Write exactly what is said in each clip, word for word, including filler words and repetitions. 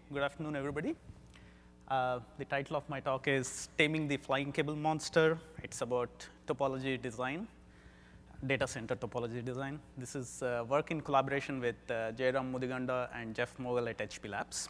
good afternoon, everybody. Uh, the title of my talk is Taming the Flying Cable Monster. It's about topology design, data center topology design. This is uh, work in collaboration with uh, Jairam Mudiganda and Jeff Mogul at H P Labs.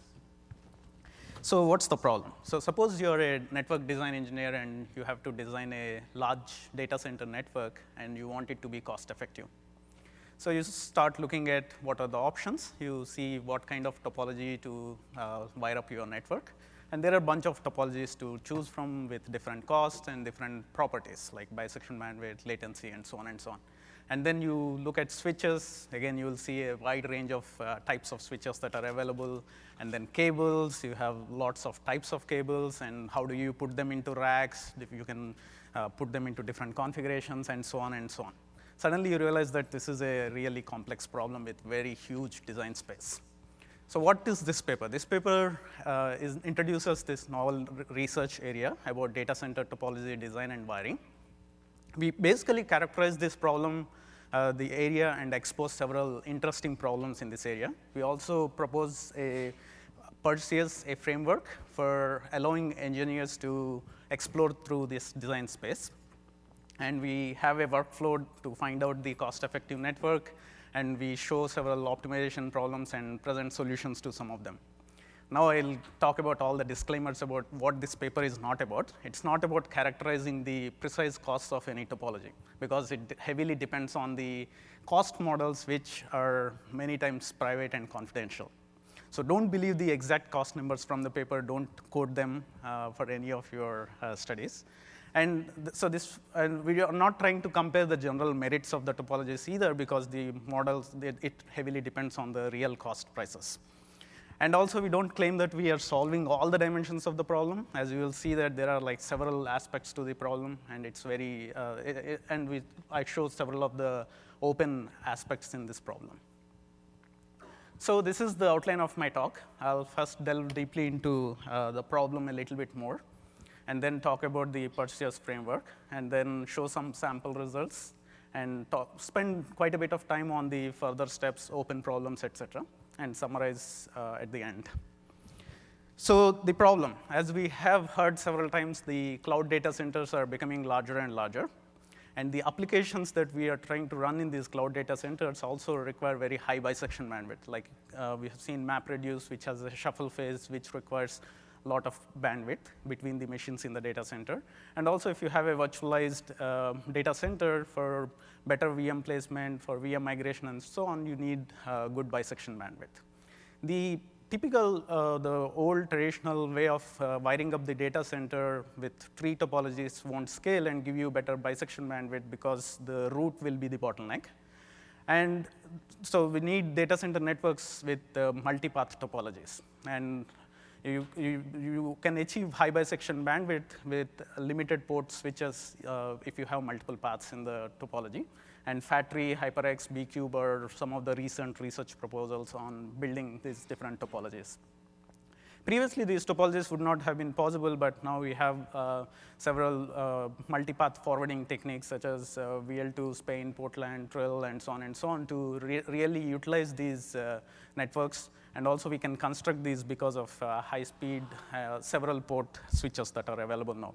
So what's the problem? So suppose you're a network design engineer and you have to design a large data center network and you want it to be cost effective. So you start looking at what are the options. You see what kind of topology to uh, wire up your network. And there are a bunch of topologies to choose from with different costs and different properties like bisection bandwidth, latency, and so on and so on. And then you look at switches. Again, you will see a wide range of uh, types of switches that are available. And then cables, you have lots of types of cables. And how do you put them into racks? If you can uh, put them into different configurations, and so on and so on. Suddenly, you realize that this is a really complex problem with very huge design space. So what is this paper? This paper uh, is, introduces this novel research area about data center topology design and wiring. We basically characterize this problem, uh, the area, and expose several interesting problems in this area. We also propose a Perseus, a framework for allowing engineers to explore through this design space. And we have a workflow to find out the cost-effective network, and we show several optimization problems and present solutions to some of them. Now I'll talk about all the disclaimers about what this paper is not about. It's not about characterizing the precise costs of any topology, because it heavily depends on the cost models, which are many times private and confidential. So don't believe the exact cost numbers from the paper. Don't quote them uh, for any of your uh, studies. And th so this, and we are not trying to compare the general merits of the topologies either, because the models, they, it heavily depends on the real cost prices. And also, we don't claim that we are solving all the dimensions of the problem. As you will see that there are like several aspects to the problem, and it's very, uh, it, it, and we, I show several of the open aspects in this problem. So this is the outline of my talk. I'll first delve deeply into uh, the problem a little bit more, and then talk about the Perseus framework, and then show some sample results, and talk, spend quite a bit of time on the further steps, open problems, et cetera, and summarize uh, at the end. So the problem, as we have heard several times, the cloud data centers are becoming larger and larger, and the applications that we are trying to run in these cloud data centers also require very high bisection bandwidth. Like uh, we have seen MapReduce, which has a shuffle phase, which requires lot of bandwidth between the machines in the data center. And also, if you have a virtualized uh, data center for better V M placement, for V M migration, and so on, you need uh, good bisection bandwidth. The typical, uh, the old traditional way of uh, wiring up the data center with tree topologies won't scale and give you better bisection bandwidth, because the root will be the bottleneck. And so we need data center networks with uh, multipath topologies. And You, you, you can achieve high bisection bandwidth with limited port switches uh, if you have multiple paths in the topology. And FAT-Tree, HyperX, B-Cube are some of the recent research proposals on building these different topologies. Previously, these topologies would not have been possible, but now we have uh, several uh, multipath forwarding techniques, such as uh, V L two, Spain, Portland, Trill, and so on and so on, to re really utilize these uh, networks. And also, we can construct these because of uh, high-speed, uh, several port switches that are available now.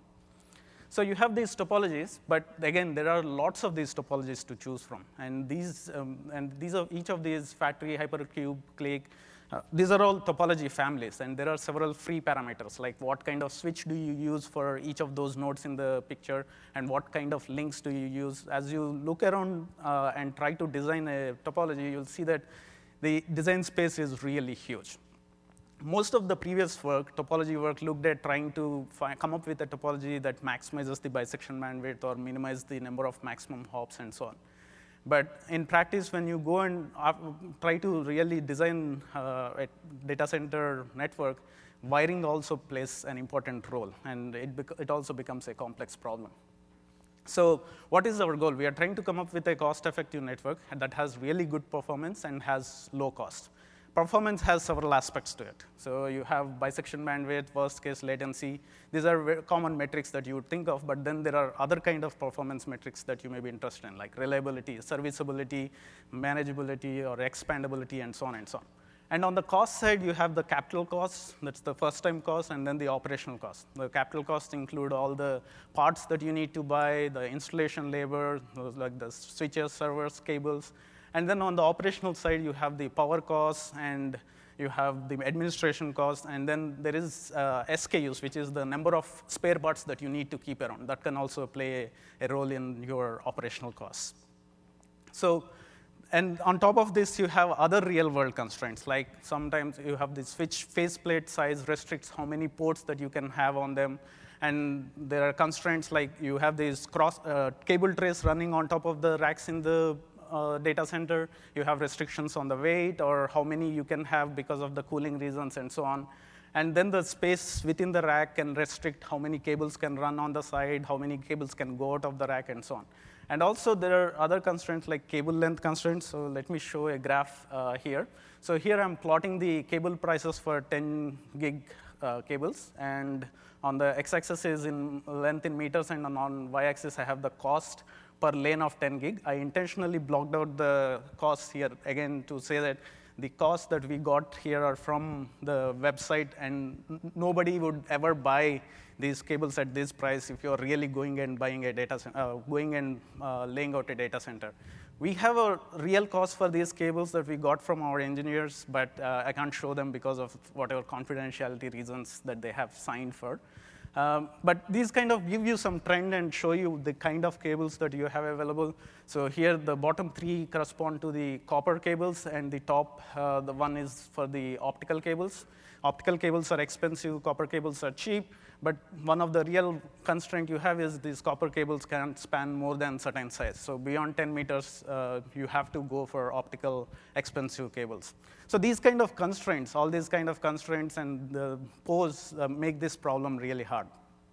So you have these topologies, but again, there are lots of these topologies to choose from. And these, um, and these are each of these FAT-Tree, Hypercube, Click, uh, these are all topology families, and there are several free parameters, like what kind of switch do you use for each of those nodes in the picture, and what kind of links do you use. As you look around uh, and try to design a topology, you'll see that the design space is really huge. Most of the previous work, topology work, looked at trying to find, come up with a topology that maximizes the bisection bandwidth or minimizes the number of maximum hops and so on. But in practice, when you go and uh, try to really design uh, a data center network, wiring also plays an important role, and it, it also becomes a complex problem. So what is our goal? We are trying to come up with a cost-effective network that has really good performance and has low cost. Performance has several aspects to it. So you have bisection bandwidth, worst case latency. These are very common metrics that you would think of, but then there are other kind of performance metrics that you may be interested in, like reliability, serviceability, manageability, or expandability, and so on and so on. And on the cost side, you have the capital costs. That's the first time cost, and then the operational cost. The capital costs include all the parts that you need to buy, the installation labor, those like the switches, servers, cables. And then on the operational side, you have the power costs, and you have the administration costs, and then there is uh, S K Us, which is the number of spare parts that you need to keep around. That can also play a role in your operational costs. So, and on top of this, you have other real-world constraints, like sometimes you have the switch faceplate size restricts how many ports that you can have on them, and there are constraints like you have these cross uh, cable trays running on top of the racks in the uh, data center. You have restrictions on the weight or how many you can have because of the cooling reasons and so on. And then the space within the rack can restrict how many cables can run on the side, how many cables can go out of the rack, and so on. And also, there are other constraints like cable length constraints. So let me show a graph uh, here. So here I'm plotting the cable prices for ten gig uh, cables. And on the x-axis is in length in meters, and on y-axis I have the cost per lane of ten gig. I intentionally blocked out the costs here, again, to say that the costs that we got here are from the website, and nobody would ever buy these cables at this price if you're really going and buying a data center, uh, going and uh, laying out a data center. We have a real cost for these cables that we got from our engineers, but uh, I can't show them because of whatever confidentiality reasons that they have signed for. Um, but these kind of give you some trend and show you the kind of cables that you have available. So here, the bottom three correspond to the copper cables, and the top, uh, the one is for the optical cables. Optical cables are expensive, copper cables are cheap, but one of the real constraint you have is these copper cables can't span more than certain size. So beyond ten meters, uh, you have to go for optical expensive cables. So these kind of constraints, all these kind of constraints and the pose uh, make this problem really hard.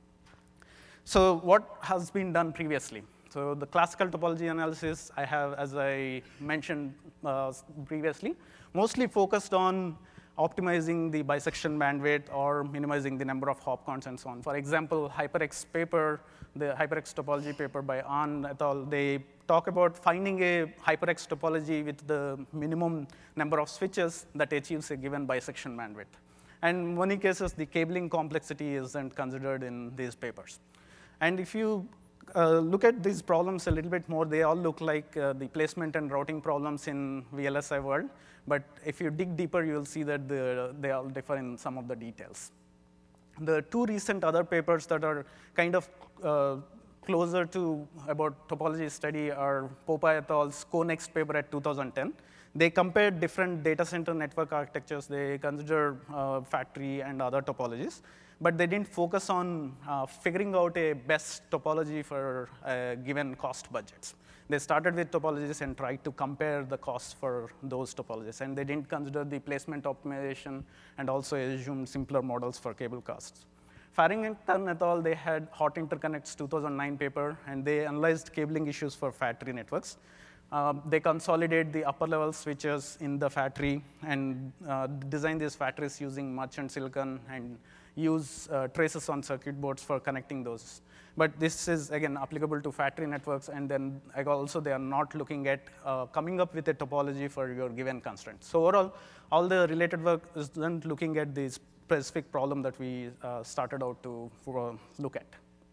So what has been done previously? So the classical topology analysis I have, as I mentioned uh, previously, mostly focused on optimizing the bisection bandwidth or minimizing the number of hop counts and so on. For example, HyperX paper, the HyperX topology paper by Ahn et al., they talk about finding a HyperX topology with the minimum number of switches that achieves a given bisection bandwidth. And in many cases, the cabling complexity isn't considered in these papers. And if you uh, look at these problems a little bit more, they all look like uh, the placement and routing problems in V L S I world. But if you dig deeper, you'll see that the, they all differ in some of the details. The two recent other papers that are kind of uh, closer to about topology study are Popa et al.'s CoNext paper at two thousand ten. They compared different data center network architectures. They considered uh, fat tree and other topologies, but they didn't focus on uh, figuring out a best topology for uh, given cost budgets. They started with topologies and tried to compare the costs for those topologies, and they didn't consider the placement optimization and also assumed simpler models for cable costs. Farrington et al., they had Hot Interconnects two thousand nine paper, and they analyzed cabling issues for fat tree networks. Um, they consolidate the upper level switches in the fat tree and uh, design these fat trees using merchant silicon and use uh, traces on circuit boards for connecting those. But this is, again, applicable to fat tree networks, and then also they are not looking at uh, coming up with a topology for your given constraint. So overall, all the related work is then looking at the specific problem that we uh, started out to uh, look at.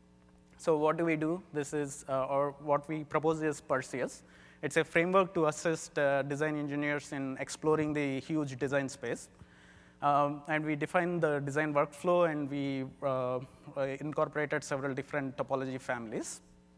So what do we do? This is, uh, or what we propose is Perseus. It's a framework to assist uh, design engineers in exploring the huge design space. Um, and we defined the design workflow, and we uh, incorporated several different topology families.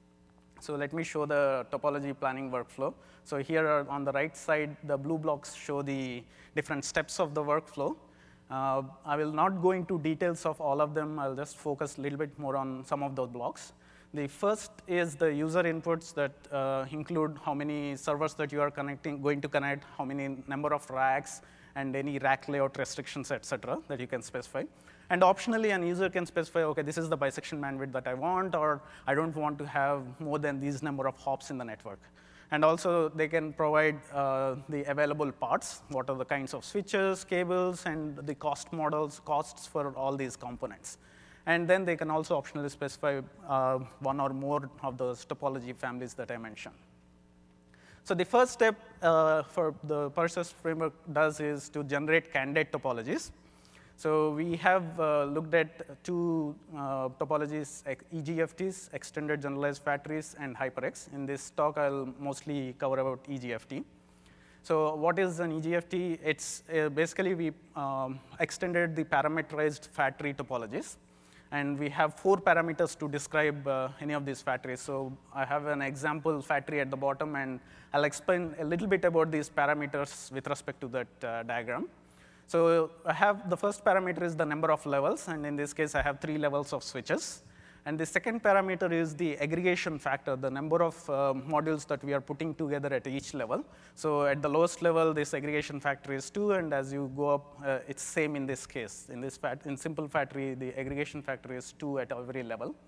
So let me show the topology planning workflow. So here are on the right side, the blue blocks show the different steps of the workflow. Uh, I will not go into details of all of them. I'll just focus a little bit more on some of those blocks. The first is the user inputs that uh, include how many servers that you are connecting, going to connect, how many number of racks, and any rack layout restrictions, et cetera, that you can specify. And optionally, an user can specify, OK, this is the bisection bandwidth that I want, or I don't want to have more than these number of hops in the network. And also, they can provide uh, the available parts, what are the kinds of switches, cables, and the cost models, costs for all these components. And then they can also optionally specify uh, one or more of those topology families that I mentioned. So the first step uh, for the Persis framework does is to generate candidate topologies. So we have uh, looked at two uh, topologies, E G F Ts, extended generalized fat trees, and HyperX. In this talk, I'll mostly cover about E G F T. So what is an E G F T? It's uh, basically we um, extended the parameterized fat tree topologies. And we have four parameters to describe uh, any of these fat trees. So I have an example fat tree at the bottom, and I'll explain a little bit about these parameters with respect to that uh, diagram. So I have the first parameter is the number of levels, and in this case, I have three levels of switches. And the second parameter is the aggregation factor, the number of uh, modules that we are putting together at each level. So at the lowest level, this aggregation factor is two, and as you go up, uh, it's same in this case. In this fat, in simple fat tree, the aggregation factor is two at every level.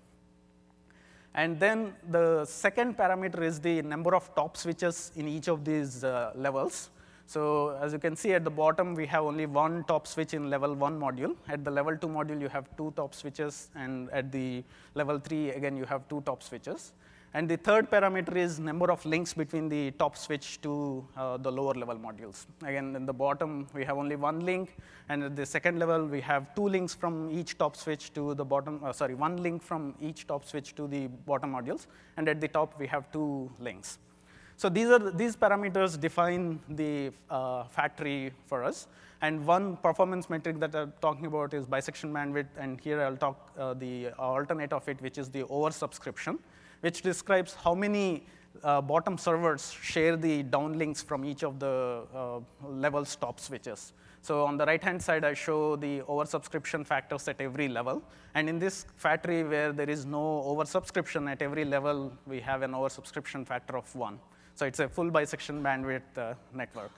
And then the second parameter is the number of top switches in each of these uh, levels. So as you can see at the bottom, we have only one top switch in level one module. At the level two module, you have two top switches, and at the level three, again, you have two top switches. And the third parameter is number of links between the top switch to uh, the lower level modules. Again, in the bottom, we have only one link, and at the second level, we have two links from each top switch to the bottom, uh, sorry, one link from each top switch to the bottom modules, and at the top, we have two links. So these are these parameters define the uh, fat tree for us. And one performance metric that I'm talking about is bisection bandwidth, and here I'll talk uh, the alternate of it, which is the oversubscription, which describes how many uh, bottom servers share the downlinks from each of the uh, level's top switches. So on the right-hand side, I show the oversubscription factors at every level. And in this fat tree where there is no oversubscription at every level, we have an oversubscription factor of one. So it's a full bisection bandwidth uh, network.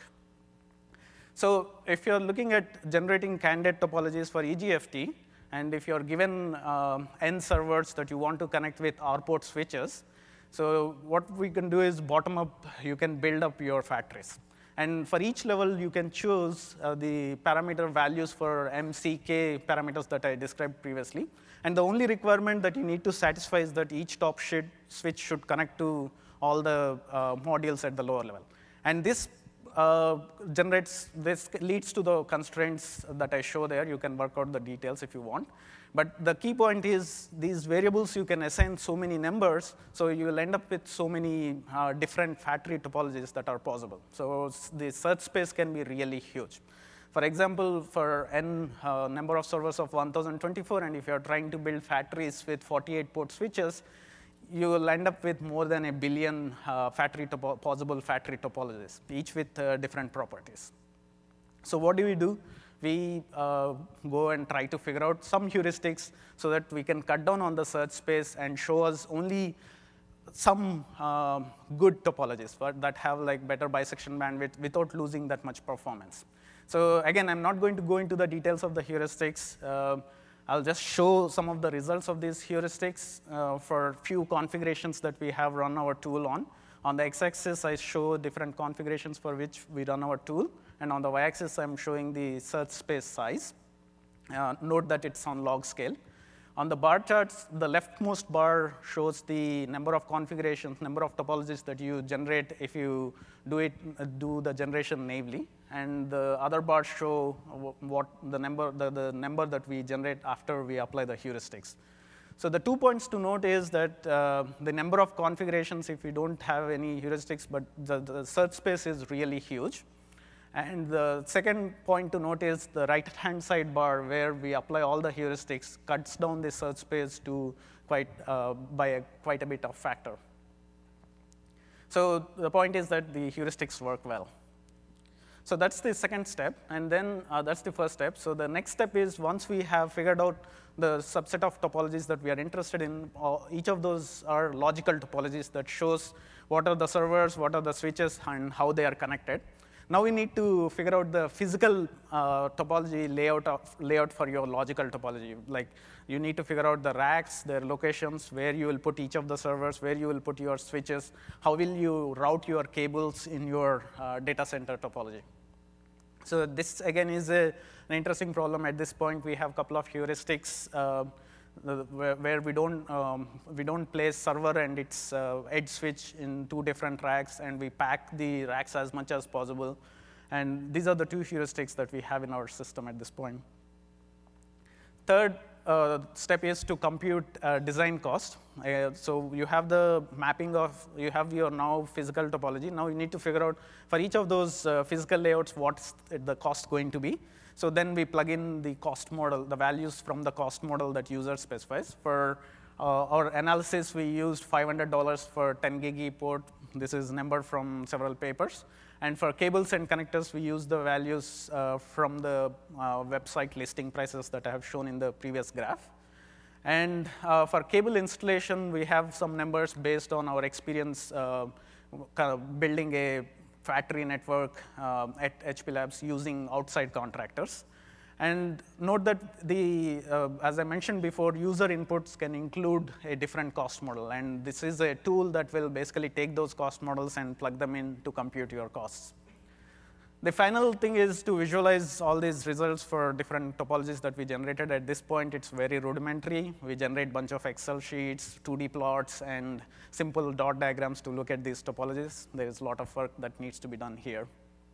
So if you're looking at generating candidate topologies for E G F T, and if you're given um, n servers that you want to connect with R port switches, so what we can do is bottom up, you can build up your fat trees. And for each level, you can choose uh, the parameter values for M C K parameters that I described previously. And the only requirement that you need to satisfy is that each top switch should connect to all the uh, modules at the lower level. And this uh, generates, this leads to the constraints that I show there. You can work out the details if you want. But the key point is these variables, you can assign so many numbers, so you will end up with so many uh, different fat tree topologies that are possible. So the search space can be really huge. For example, for n uh, number of servers of one thousand twenty-four, and if you're trying to build fat trees with forty-eight port switches, you will end up with more than a billion uh, fat tree possible fat tree topologies, each with uh, different properties. So what do we do? We uh, go and try to figure out some heuristics so that we can cut down on the search space and show us only some uh, good topologies but that have like better bisection bandwidth without losing that much performance. So again, I'm not going to go into the details of the heuristics. Uh, I'll just show some of the results of these heuristics uh, for few configurations that we have run our tool on. On the x-axis, I show different configurations for which we run our tool. And on the y-axis, I'm showing the search space size. Uh, note that it's on log scale. On the bar charts, the leftmost bar shows the number of configurations, number of topologies that you generate if you do it, uh, do the generation naively. And the other bars show what the number, the, the number that we generate after we apply the heuristics. So the two points to note is that uh, the number of configurations, if we don't have any heuristics, but the, the search space is really huge. And the second point to note is the right-hand side bar, where we apply all the heuristics, cuts down the search space to quite uh, by a, quite a bit of factor. So the point is that the heuristics work well. So that's the second step, and then uh, that's the first step. So the next step is once we have figured out the subset of topologies that we are interested in, uh, each of those are logical topologies that shows what are the servers, what are the switches, and how they are connected. Now we need to figure out the physical uh, topology layout, of, layout for your logical topology. Like you need to figure out the racks, their locations, where you will put each of the servers, where you will put your switches, how will you route your cables in your uh, data center topology. So this, again, is a, an interesting problem. At this point, we have a couple of heuristics uh, the, where, where we don't um, we don't place server and its uh, edge switch in two different racks, and we pack the racks as much as possible. And these are the two heuristics that we have in our system at this point. Third uh, step is to compute uh, design cost. Uh, so you have the mapping of, you have your now physical topology. Now you need to figure out for each of those uh, physical layouts what's the cost going to be. So then we plug in the cost model, the values from the cost model that user specifies. For uh, our analysis, we used five hundred dollars for ten gig ePort. This is a number from several papers. And for cables and connectors, we use the values uh, from the uh, website listing prices that I have shown in the previous graph. And uh, for cable installation, we have some numbers based on our experience uh, kind of building a factory network uh, at H P Labs using outside contractors. And note that the, uh, as I mentioned before, user inputs can include a different cost model. And this is a tool that will basically take those cost models and plug them in to compute your costs. The final thing is to visualize all these results for different topologies that we generated. At this point, it's very rudimentary. We generate a bunch of Excel sheets, two D plots, and simple dot diagrams to look at these topologies. There's a lot of work that needs to be done here.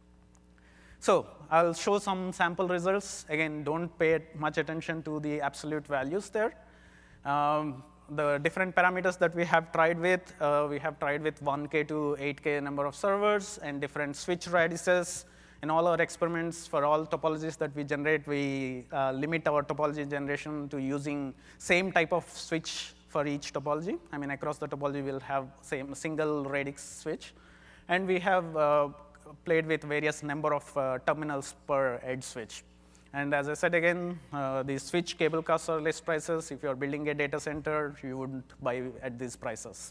So I'll show some sample results. Again, don't pay much attention to the absolute values there. Um, the different parameters that we have tried with, uh, we have tried with one K to eight K number of servers and different switch radiuses. In all our experiments, for all topologies that we generate, we uh, limit our topology generation to using same type of switch for each topology. I mean, across the topology, we'll have same single radix switch. And we have uh, played with various number of uh, terminals per edge switch. And as I said again, uh, the switch cable costs are list prices. If you're building a data center, you wouldn't buy at these prices.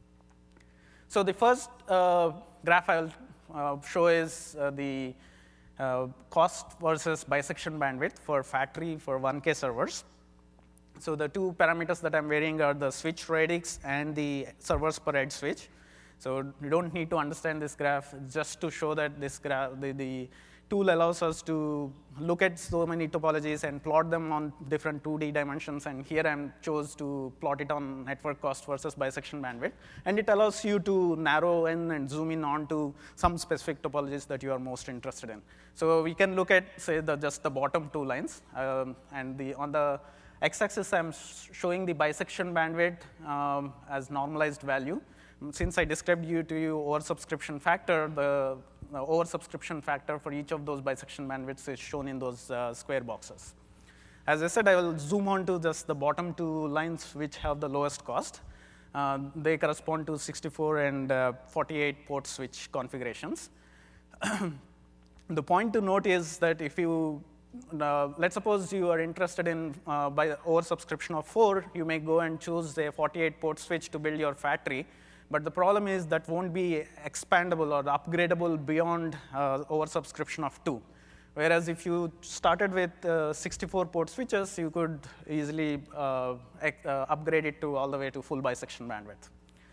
So the first uh, graph I'll uh, show is uh, the uh, cost versus bisection bandwidth for factory for one K servers. So the two parameters that I'm varying are the switch radix and the servers per edge switch. So you don't need to understand this graph, just to show that this graph, the, the tool allows us to look at so many topologies and plot them on different two D dimensions. And here I chose to plot it on network cost versus bisection bandwidth. And it allows you to narrow in and zoom in onto some specific topologies that you are most interested in. So we can look at, say, the, just the bottom two lines. Um, and the, on the x-axis, I'm showing the bisection bandwidth um, as normalized value. Since I described you to you oversubscription factor, the, the oversubscription factor for each of those bisection bandwidths is shown in those uh, square boxes. As I said, I will zoom on to just the bottom two lines which have the lowest cost. Uh, they correspond to sixty-four and uh, forty-eight port switch configurations. The point to note is that if you, uh, let's suppose you are interested in uh, by oversubscription of four, you may go and choose a forty-eight port switch to build your factory. But the problem is that won't be expandable or upgradable beyond uh, oversubscription of two. Whereas if you started with uh, sixty-four port switches, you could easily uh, uh, upgrade it to all the way to full bisection bandwidth.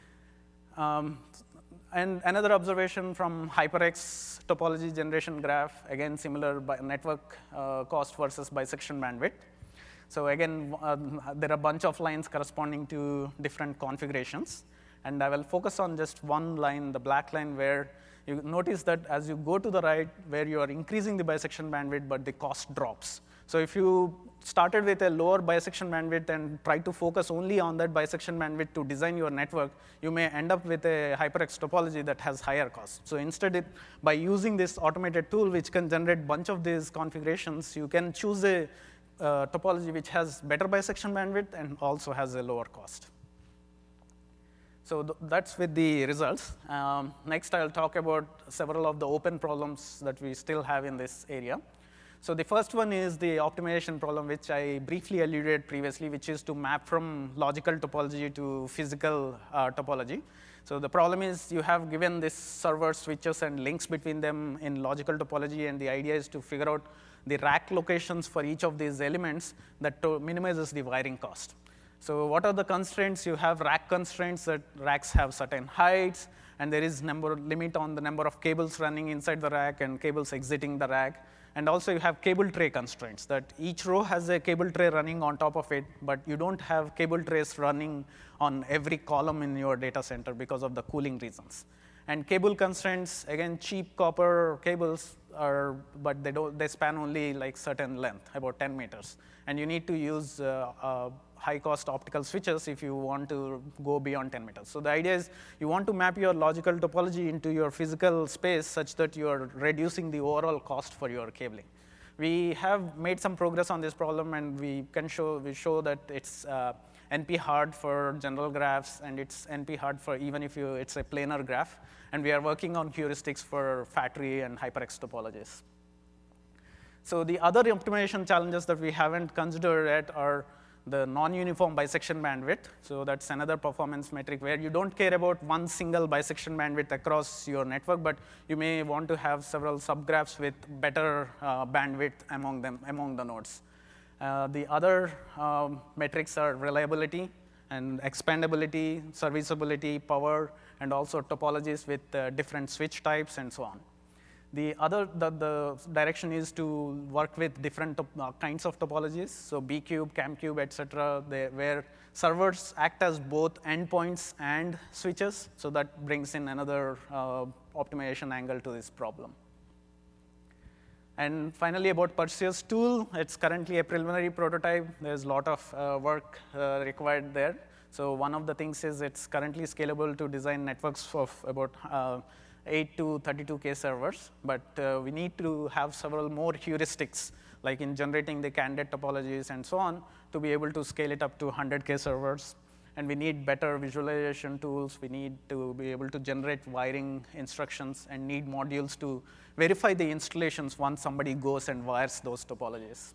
Um, and another observation from HyperX topology generation graph, again, similar network uh, cost versus bisection bandwidth. So again, uh, there are a bunch of lines corresponding to different configurations. And I will focus on just one line, the black line, where you notice that as you go to the right, where you are increasing the bisection bandwidth, but the cost drops. So if you started with a lower bisection bandwidth and try to focus only on that bisection bandwidth to design your network, you may end up with a HyperX topology that has higher cost. So instead, it, by using this automated tool, which can generate a bunch of these configurations, you can choose a uh, topology which has better bisection bandwidth and also has a lower cost. So th that's with the results. Um, next, I'll talk about several of the open problems that we still have in this area. So the first one is the optimization problem, which I briefly alluded previously, which is to map from logical topology to physical uh, topology. So the problem is you have given this server switches and links between them in logical topology, and the idea is to figure out the rack locations for each of these elements that minimizes the wiring cost. So what are the constraints? You have rack constraints that racks have certain heights, and there is number limit on the number of cables running inside the rack and cables exiting the rack. And also you have cable tray constraints, that each row has a cable tray running on top of it, but you don't have cable trays running on every column in your data center because of the cooling reasons. And cable constraints, again, cheap copper cables are, but they don't, they span only like certain length, about ten meters. And you need to use uh, uh, high-cost optical switches if you want to go beyond ten meters. So the idea is you want to map your logical topology into your physical space such that you are reducing the overall cost for your cabling. We have made some progress on this problem, and we can show we show that it's uh, N P hard for general graphs, and it's N P hard for even if you it's a planar graph. And we are working on heuristics for fat tree and HyperX topologies. So the other optimization challenges that we haven't considered yet are the non-uniform bisection bandwidth. So that's another performance metric where you don't care about one single bisection bandwidth across your network, but you may want to have several subgraphs with better uh, bandwidth among them, among the nodes. Uh, the other um, metrics are reliability and expandability, serviceability, power, and also topologies with uh, different switch types and so on. The other, the, the direction is to work with different uh, kinds of topologies, so B-cube, CAM-cube, et cetera, where servers act as both endpoints and switches, so that brings in another uh, optimization angle to this problem. And finally, about Perseus tool, it's currently a preliminary prototype. There's a lot of uh, work uh, required there. So one of the things is it's currently scalable to design networks of about uh, eight to thirty-two K servers, but uh, we need to have several more heuristics, like in generating the candidate topologies and so on, to be able to scale it up to one hundred K servers. And we need better visualization tools. We need to be able to generate wiring instructions and need modules to verify the installations once somebody goes and wires those topologies.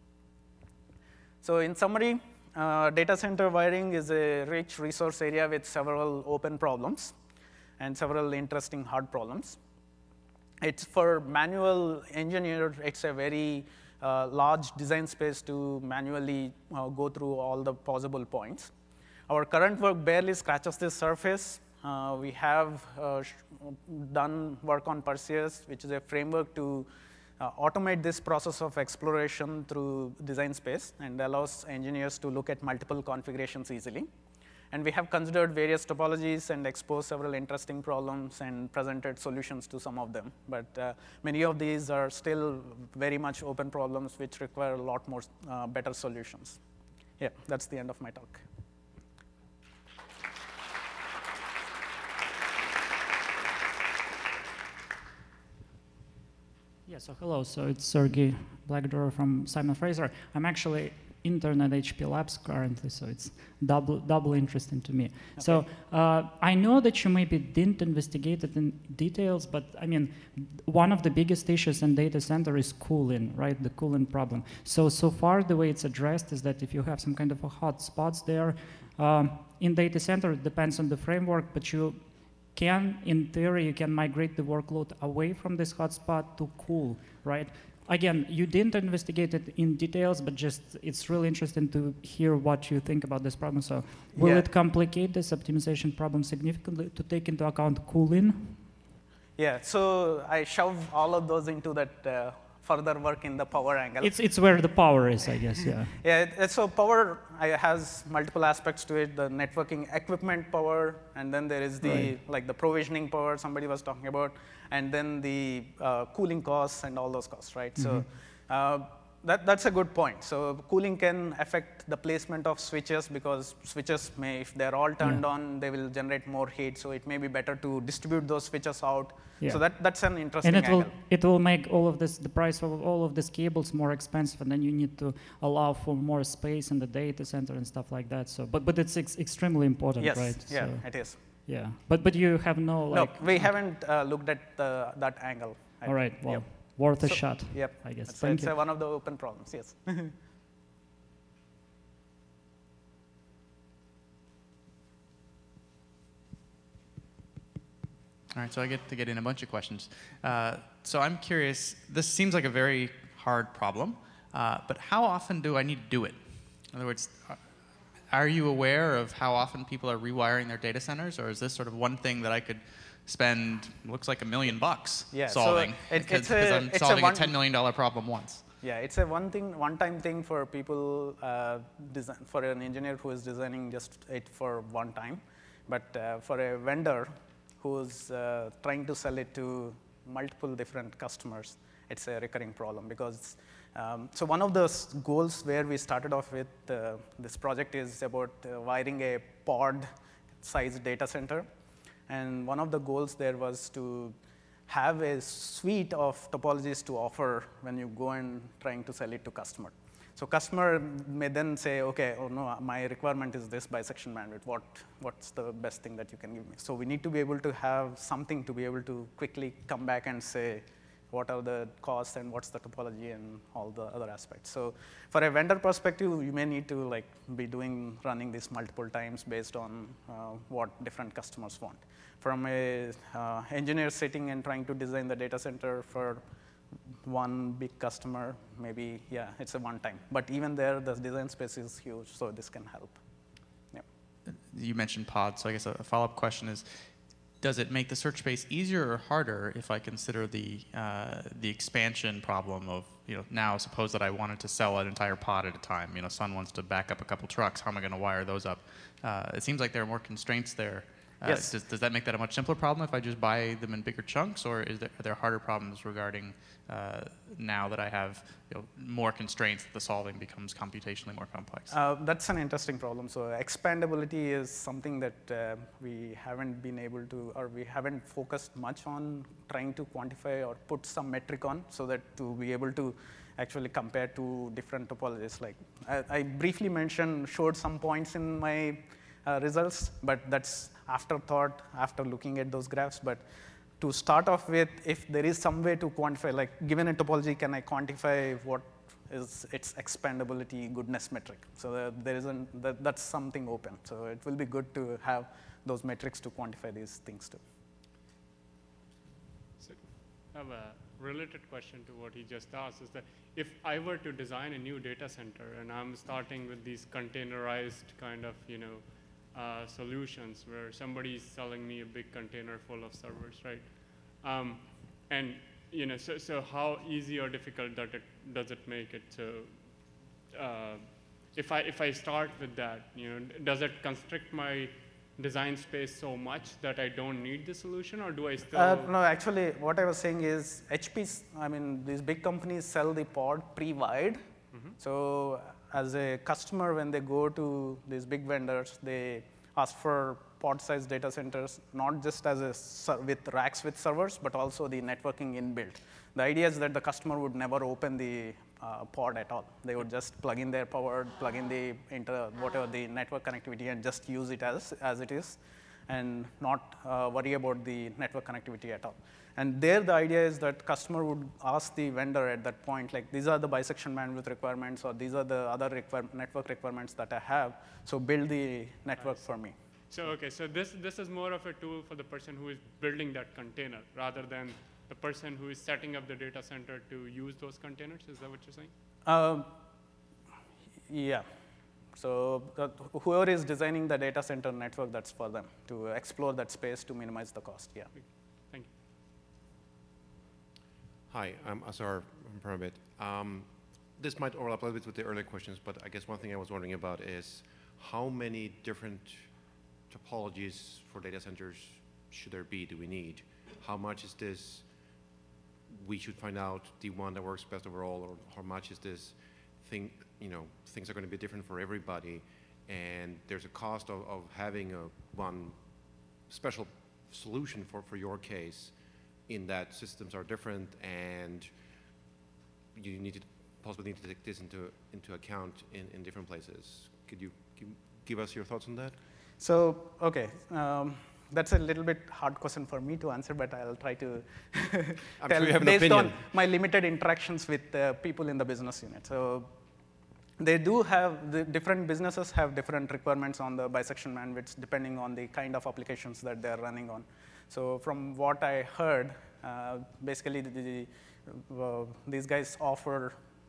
So in summary, uh, data center wiring is a rich resource area with several open problems and several interesting hard problems. It's for manual engineers, it's a very uh, large design space to manually uh, go through all the possible points. Our current work barely scratches the surface. Uh, we have uh, done work on Perseus, which is a framework to uh, automate this process of exploration through design space and allows engineers to look at multiple configurations easily. And we have considered various topologies and exposed several interesting problems and presented solutions to some of them. But uh, many of these are still very much open problems which require a lot more uh, better solutions. Yeah, that's the end of my talk. Yeah, so hello. So it's Sergey Blackdor from Simon Fraser. I'm actually intern at H P Labs currently, so it's double double interesting to me. Okay. So uh, I know that you maybe didn't investigate it in details, but I mean, one of the biggest issues in data center is cooling, right? The cooling problem. So so far the way it's addressed is that if you have some kind of a hot spots there, um, in data center it depends on the framework, but you can, in theory, you can migrate the workload away from this hotspot to cool, right? Again, you didn't investigate it in details, but just it's really interesting to hear what you think about this problem. So will yeah. it complicate this optimization problem significantly to take into account cooling? Yeah, so I shove all of those into that uh, further work in the power angle. It's, it's where the power is, I guess, yeah. yeah, it, so power has multiple aspects to it, the networking equipment power, and then there is the, right. like the provisioning power somebody was talking about, and then the uh, cooling costs and all those costs, right? Mm-hmm. So uh, that, that's a good point. So cooling can affect the placement of switches because switches may, if they're all turned yeah. on, they will generate more heat. So it may be better to distribute those switches out. Yeah. So that, that's an interesting and it angle. will it will make all of this the price of all of these cables more expensive, and then you need to allow for more space in the data center and stuff like that. So, but but it's ex extremely important, yes. right? Yeah, so, it is. Yeah, but but you have no like. No, we haven't uh, looked at the, that angle. All right. Well, yep. worth a so, shot. Yep. I guess. It's, Thank it's you. Uh, one of the open problems. Yes. All right, so I get to get in a bunch of questions. Uh, so I'm curious, this seems like a very hard problem, uh, but how often do I need to do it? In other words, are you aware of how often people are rewiring their data centers, or is this sort of one thing that I could spend, looks like a million bucks yeah, solving, so it, because, it's a, because I'm it's solving a, a, one, ten million dollar problem once. Yeah, it's a one thing, one-time thing for people, uh, design, for an engineer who is designing just it for one time. But uh, for a vendor who's uh, trying to sell it to multiple different customers, it's a recurring problem. Because um, so one of the goals where we started off with uh, this project is about uh, wiring a pod-sized data center. And one of the goals there was to have a suite of topologies to offer when you go and trying to sell it to customer. So customer may then say, okay, oh no, my requirement is this bisection bandwidth. What, what's the best thing that you can give me? So we need to be able to have something to be able to quickly come back and say, what are the costs and what's the topology and all the other aspects. So for a vendor perspective, you may need to like be doing, running this multiple times based on uh, what different customers want. From a uh, engineer sitting and trying to design the data center for one big customer, maybe, yeah, it's a one time. But even there, the design space is huge, so this can help. Yeah. You mentioned pods, so I guess a follow-up question is, does it make the search space easier or harder if I consider the uh, the expansion problem of, you know, now suppose that I wanted to sell an entire pod at a time. You know, Sun wants to back up a couple trucks. How am I going to wire those up? Uh, it seems like there are more constraints there. Uh, yes. Does, does that make that a much simpler problem if I just buy them in bigger chunks, or is there, are there harder problems regarding uh, now that I have, you know, more constraints, the solving becomes computationally more complex? Uh, that's an interesting problem. So expandability is something that uh, we haven't been able to, or we haven't focused much on trying to quantify or put some metric on, so that to be able to actually compare two different topologies. Like I, I briefly mentioned, showed some points in my uh, results, but that's afterthought after looking at those graphs. But to start off with, if there is some way to quantify, like given a topology, can I quantify what is its expandability goodness metric? So that there isn't, that, that's something open. So it will be good to have those metrics to quantify these things too. So I have a related question to what he just asked, is that if I were to design a new data center and I'm starting with these containerized kind of, you know, Uh, solutions where somebody's selling me a big container full of servers, right? Um, and you know, so, so how easy or difficult does it does it make it? So, uh, if I if I start with that, you know, does it constrict my design space so much that I don't need the solution, or do I still? Uh, no, actually, what I was saying is H P's. I mean, these big companies sell the pod pre-wired. Mm-hmm. So as a customer, when they go to these big vendors, they ask for pod-sized data centers, not just as a with racks with servers, but also the networking inbuilt. The idea is that the customer would never open the uh, pod at all. They would just plug in their power, plug in the inter whatever the network connectivity, and just use it as as it is, and not uh, worry about the network connectivity at all. And there, the idea is that customer would ask the vendor at that point, like, these are the bisection bandwidth requirements, or these are the other require network requirements that I have, so build the network for me. So, okay, so this, this is more of a tool for the person who is building that container, rather than the person who is setting up the data center to use those containers? Is that what you're saying? Um, yeah. So uh, whoever is designing the data center network, that's for them, to explore that space to minimize the cost, yeah. Thank you. Hi, I'm Azar from Permabit. Um, this might overlap a little bit with the earlier questions, but I guess one thing I was wondering about is how many different topologies for data centers should there be, do we need? How much is this, we should find out the one that works best overall, or how much is this thing, you know, things are going to be different for everybody, and there's a cost of, of having a one special solution for, for your case, in that systems are different, and you need to possibly need to take this into into account in, in different places. Could you give, give us your thoughts on that? So, okay, um, that's a little bit hard question for me to answer, but I'll try to I'm tell sure you have an based opinion. on my limited interactions with uh, people in the business unit. So they do have, the different businesses have different requirements on the bisection bandwidths depending on the kind of applications that they're running on. So from what I heard, uh, basically the, the, uh, these guys offer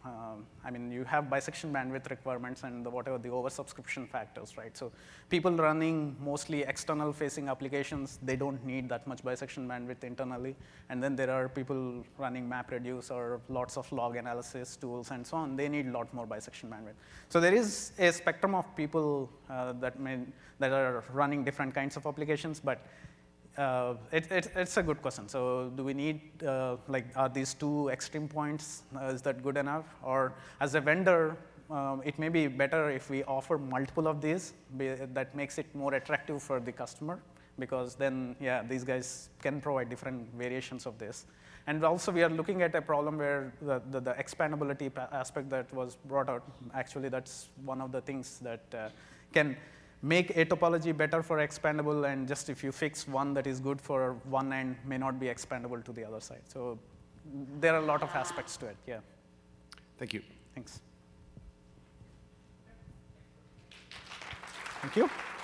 um, I mean, you have bisection bandwidth requirements and the, whatever the oversubscription factors, right? So people running mostly external facing applications, they don't need that much bisection bandwidth internally. And then there are people running MapReduce or lots of log analysis tools and so on. They need a lot more bisection bandwidth. So there is a spectrum of people uh, that, may, that are running different kinds of applications, but Uh, it, it, it's a good question. So do we need, uh, like, are these two extreme points, uh, is that good enough? Or as a vendor, um, it may be better if we offer multiple of these. Be, that makes it more attractive for the customer, because then, yeah, these guys can provide different variations of this. And also, we are looking at a problem where the, the, the expandability aspect that was brought out, actually, that's one of the things that uh, can make a topology better for expandable, and just if you fix one that is good for one end may not be expandable to the other side. So there are a lot of aspects to it, yeah. Thank you. Thanks. Thank you.